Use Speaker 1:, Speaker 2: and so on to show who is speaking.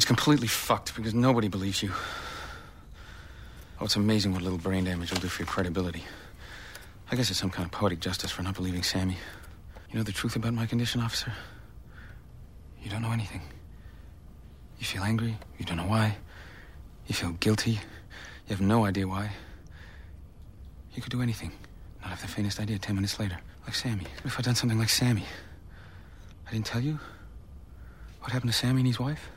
Speaker 1: it's completely fucked because nobody believes you. Oh, it's amazing what a little brain damage will do for your credibility. I guess it's some kind of poetic justice for not believing Sammy. You know the truth about my condition, officer? You don't know anything. You feel angry. You don't know why. You feel guilty. You have no idea why. You could do anything. Not have the faintest idea 10 minutes later. Like Sammy. What if I'd done something like Sammy? I didn't tell you what happened to Sammy and his wife?